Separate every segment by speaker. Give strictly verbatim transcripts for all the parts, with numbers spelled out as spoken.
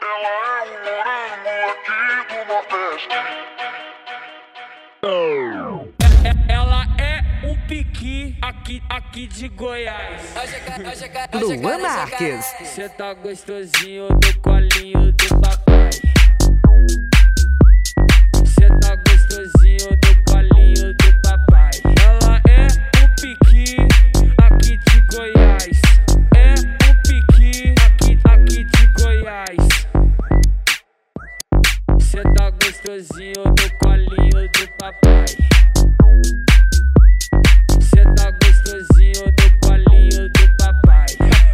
Speaker 1: Ela é um piqui aqui, aqui de Goiás.
Speaker 2: Luan Marques.
Speaker 1: Cê tá gostosinho do colinho do papai. Cê tá gostosinho do colinho do papai. Ela é um piqui aqui de Goiás. É um piqui aqui, aqui de Goiás. Cê tá gostosinho do colinho do papai. Cê tá gostosinho do colinho do papai.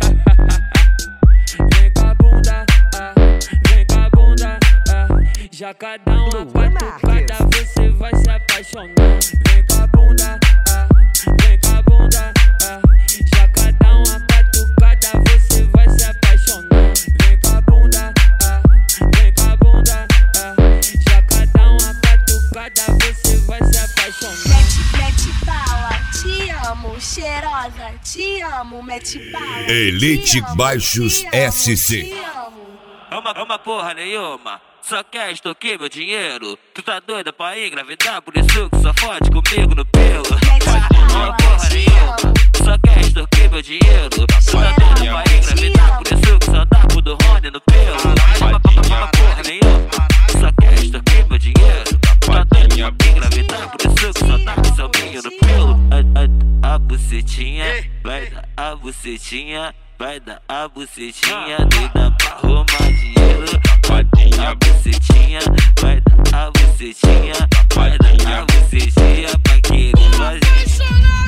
Speaker 1: Vem com a bunda, ah, vem com a bunda, ah. Já cada uma batucada você vai se apaixonar. Vem com a bunda, ah, vem com a bunda, ah. Já cada uma batucada você vai se apaixonar. Vem com a bunda, ah, vem com a bunda, ah. Já cada uma batucada você vai se apaixonar.
Speaker 3: Mete, mete bala, te amo, cheirosa, te amo, mete bala.
Speaker 4: Elite
Speaker 3: te amo,
Speaker 4: Baixos
Speaker 3: te amo,
Speaker 4: S C.
Speaker 3: te amo.
Speaker 5: É uma, é uma porra nenhuma, só quer extorquir meu dinheiro. Tu tá doida pra engravidar, por isso que só fode comigo no pelo. É uma porra nenhuma, só quer extorquir meu dinheiro. Tu tá doida pra engravidar, por isso que só dá pro do Rony no pelo. É uma, é uma porra nenhuma, só quer extorquir meu dinheiro. Tu tá doida pra engravidar, por isso que só dá pro seu minho no pelo. A, a, a bucetinha, vai dar a bucetinha. Vai dar a bucetinha, doida pra arrumar dinheiro. Vai dar a bucetinha, vai dar a bucetinha. Vai dar a bucetinha pra querer fazer.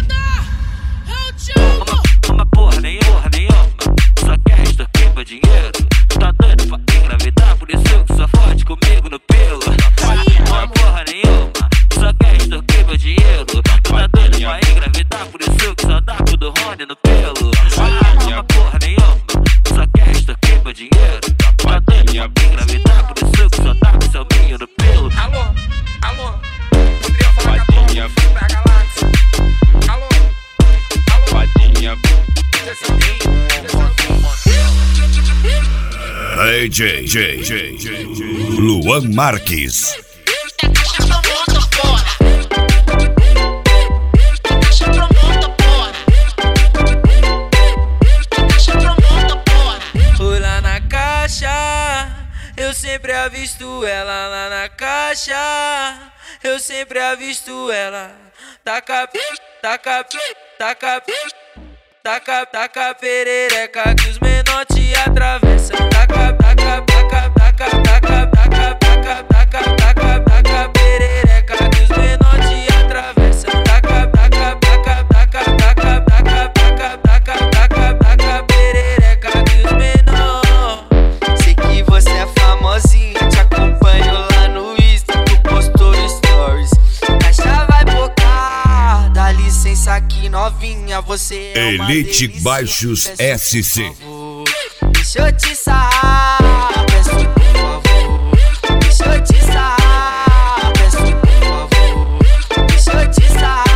Speaker 5: Uma, uma porra nenhuma, porra nenhuma, só quer extorquir meu dinheiro. Tá doido pra engravidar, por isso que só fode comigo no pelo. Uma porra nenhuma, só quer extorquir meu dinheiro. Tá doido pra engravidar, por isso que só dá pro do Rony no pelo. Uma porra nenhuma, só quer extorquir meu dinheiro. Tá doido pra engravidar, por isso que só dá pro seu minho no pelo.
Speaker 6: Alô, alô, poderia falar com a porra da galáxia. Alô, alô,
Speaker 4: Fadinha. D J, J, J, J, Luan Marques.
Speaker 7: Lá na caixa, eu sempre avisto ela lá na caixa. Eu sempre avisto ela. Taca, taca, taca, taca, taca perereca que os menor te atravessam. Taca, taca, taca, taca, taca, taca, taca, taca, taca, taca perereca que os menor te atravessam. Taca, taca, taca, taca, taca, taca, taca, taca, taca, taca perereca que os menor. Sei que você é famosinha, te acompanho lá no Insta, tu postou stories. Caixa vai bocar, dá licença aqui novinha, você é uma
Speaker 4: Elite
Speaker 7: delícia.
Speaker 4: Baixos S C.
Speaker 7: Deixa eu te sarrar, peço por favor. Deixa eu te sarrar, peço por favor. Deixa eu te sarrar.